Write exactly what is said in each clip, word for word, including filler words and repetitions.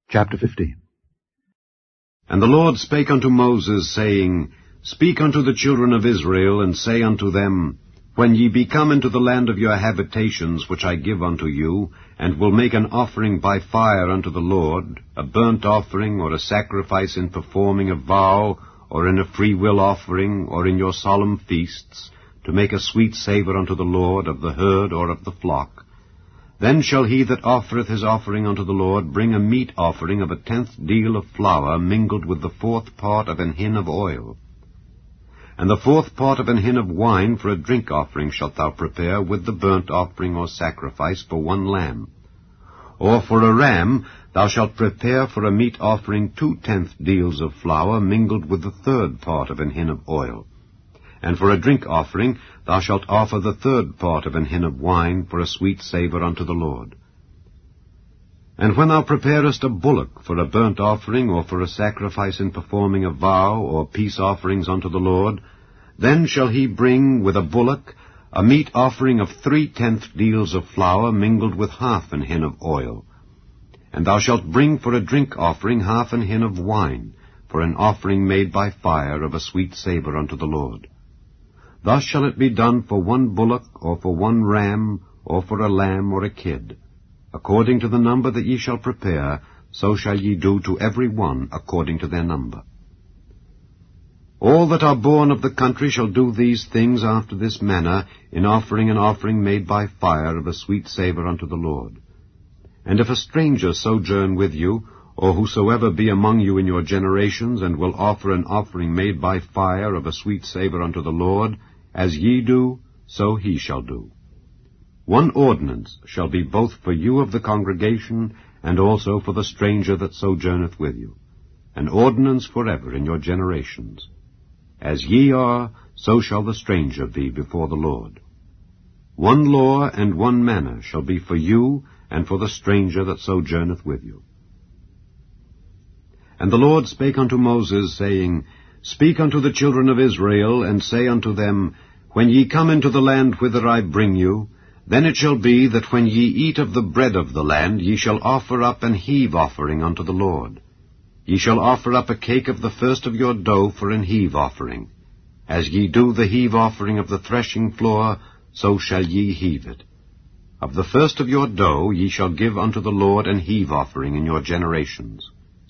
Chapter fifteen. And the Lord spake unto Moses, saying, Speak unto the children of Israel, and say unto them, When ye be come into the land of your habitations, which I give unto you, and will make an offering by fire unto the Lord, a burnt offering, or a sacrifice in performing a vow, or in a freewill offering, or in your solemn feasts, to make a sweet savour unto the Lord of the herd or of the flock, then shall he that offereth his offering unto the Lord bring a meat offering of a tenth deal of flour mingled with the fourth part of an hin of oil. And the fourth part of an hin of wine for a drink offering shalt thou prepare with the burnt offering or sacrifice for one lamb. Or for a ram thou shalt prepare for a meat offering two tenth deals of flour mingled with the third part of an hin of oil. And for a drink offering thou shalt offer the third part of an hin of wine for a sweet savour unto the Lord. And when thou preparest a bullock for a burnt offering, or for a sacrifice in performing a vow, or peace offerings unto the Lord, then shall he bring with a bullock a meat offering of three tenth deals of flour mingled with half an hin of oil. And thou shalt bring for a drink offering half an hin of wine, for an offering made by fire of a sweet savour unto the Lord. Thus shall it be done for one bullock, or for one ram, or for a lamb or a kid. According to the number that ye shall prepare, so shall ye do to every one according to their number. All that are born of the country shall do these things after this manner, in offering an offering made by fire of a sweet savour unto the Lord. And if a stranger sojourn with you, or whosoever be among you in your generations, and will offer an offering made by fire of a sweet savour unto the Lord, as ye do, so he shall do. One ordinance shall be both for you of the congregation, and also for the stranger that sojourneth with you, an ordinance forever in your generations. As ye are, so shall the stranger be before the Lord. One law and one manner shall be for you, and for the stranger that sojourneth with you. And the Lord spake unto Moses, saying, Speak unto the children of Israel, and say unto them, When ye come into the land whither I bring you, then it shall be that when ye eat of the bread of the land, ye shall offer up an heave offering unto the Lord. Ye shall offer up a cake of the first of your dough for an heave offering. As ye do the heave offering of the threshing floor, so shall ye heave it. Of the first of your dough ye shall give unto the Lord an heave offering in your generations.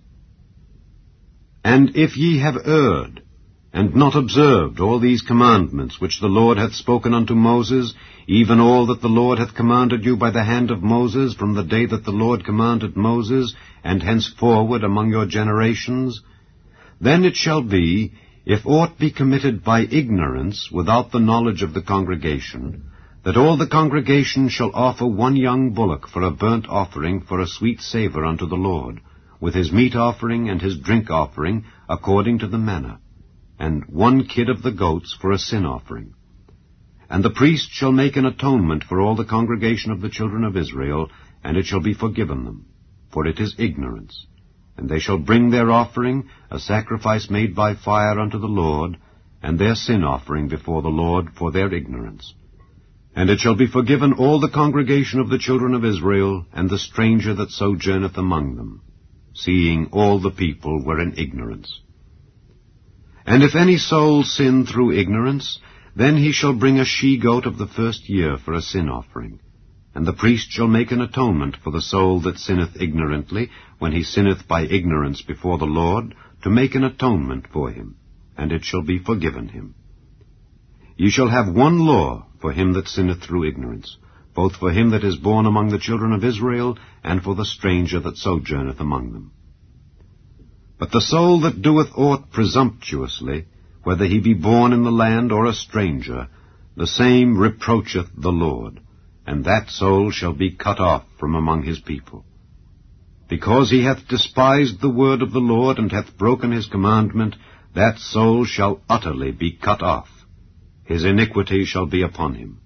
And if ye have erred, and not observed all these commandments which the Lord hath spoken unto Moses, even all that the Lord hath commanded you by the hand of Moses, from the day that the Lord commanded Moses, and henceforward among your generations, then it shall be, if aught be committed by ignorance, without the knowledge of the congregation, that all the congregation shall offer one young bullock for a burnt offering for a sweet savour unto the Lord, with his meat offering and his drink offering, according to the manner, and one kid of the goats for a sin offering. And the priest shall make an atonement for all the congregation of the children of Israel, and it shall be forgiven them, for it is ignorance. And they shall bring their offering, a sacrifice made by fire unto the Lord, and their sin offering before the Lord for their ignorance. And it shall be forgiven all the congregation of the children of Israel, and the stranger that sojourneth among them, seeing all the people were in ignorance. And if any soul sin through ignorance, then he shall bring a she-goat of the first year for a sin offering. And the priest shall make an atonement for the soul that sinneth ignorantly, when he sinneth by ignorance before the Lord, to make an atonement for him, and it shall be forgiven him. Ye shall have one law for him that sinneth through ignorance, both for him that is born among the children of Israel, and for the stranger that sojourneth among them. But the soul that doeth aught presumptuously, whether he be born in the land or a stranger, the same reproacheth the Lord, and that soul shall be cut off from among his people. Because he hath despised the word of the Lord, and hath broken his commandment, that soul shall utterly be cut off. His iniquity shall be upon him.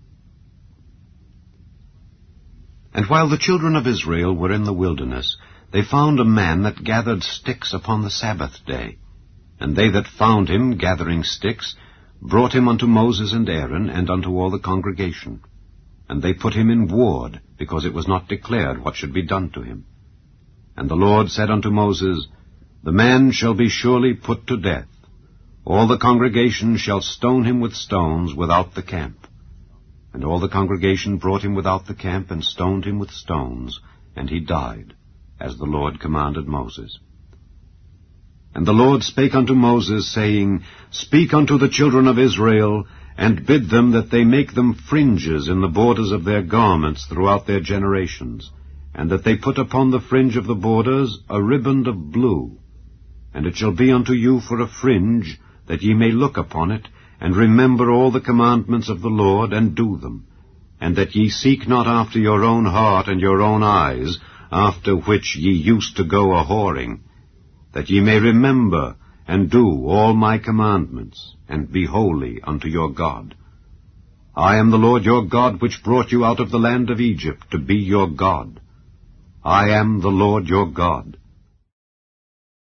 And while the children of Israel were in the wilderness, they found a man that gathered sticks upon the Sabbath day. And they that found him gathering sticks brought him unto Moses and Aaron, and unto all the congregation. And they put him in ward, because it was not declared what should be done to him. And the Lord said unto Moses, The man shall be surely put to death. All the congregation shall stone him with stones without the camp. And all the congregation brought him without the camp, and stoned him with stones, and he died, as the Lord commanded Moses. And the Lord spake unto Moses, saying, Speak unto the children of Israel, and bid them that they make them fringes in the borders of their garments throughout their generations, and that they put upon the fringe of the borders a riband of blue. And it shall be unto you for a fringe, that ye may look upon it, and remember all the commandments of the Lord, and do them, and that ye seek not after your own heart and your own eyes, after which ye used to go a-whoring, that ye may remember and do all my commandments, and be holy unto your God. I am the Lord your God, which brought you out of the land of Egypt, to be your God. I am the Lord your God.